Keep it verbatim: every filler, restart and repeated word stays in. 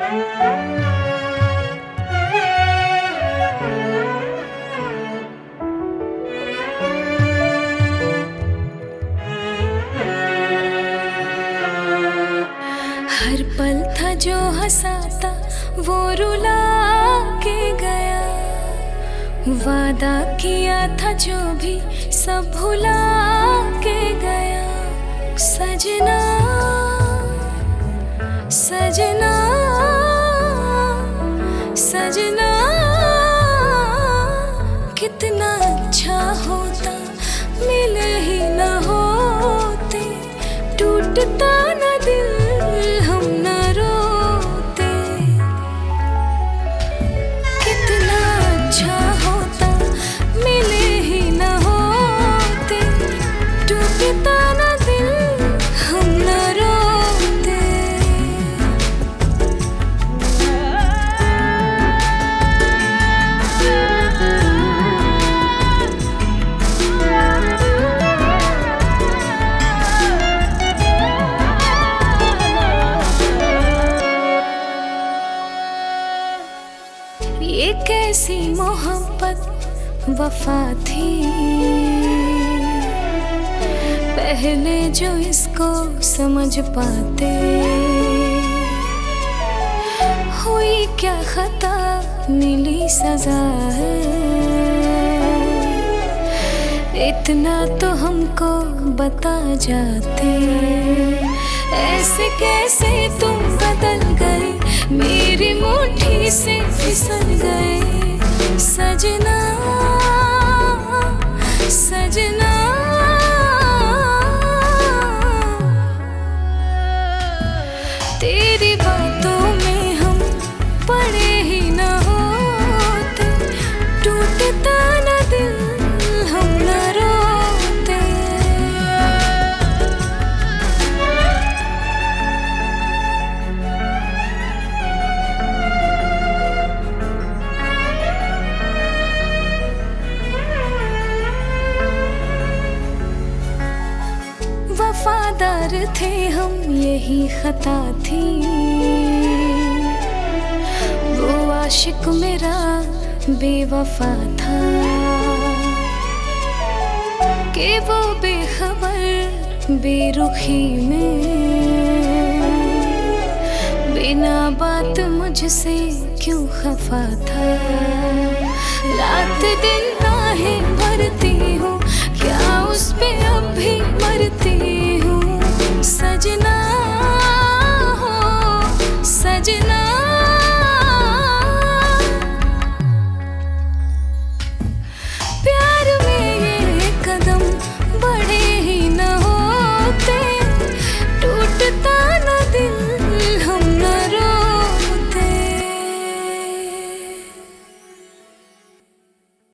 हर पल था जो हंसाता वो रुला के गया, वादा किया था जो भी सब भुला के गया। सजना सजना सजना कितना अच्छा होता मिले ही न होते, टूटता न दिल हम न रोते। कितना अच्छा होता मिले ही न होते, टूटता न दिल हम न रोते। ये कैसी मोहब्बत वफा थी, पहले जो इसको समझ पाते। हुई क्या खता मिली सजा है, इतना तो हमको बता जाते। ऐसे कैसे तुम बदल गए, मेरी मुट्ठी से फिसल गए। सजना सजना तेरी बातों में हम पड़े ही न होते, टूटता न दिल हम न रोते। वफादार थे हम यही खता थी, वो आशिक मेरा बेवफा था कि वो बेखबर बेरुखी में बिना बात मुझसे क्यों खफा था। रात दिन आहें भरती हूँ, क्या उस पे अब भी मरती हूँ। सजना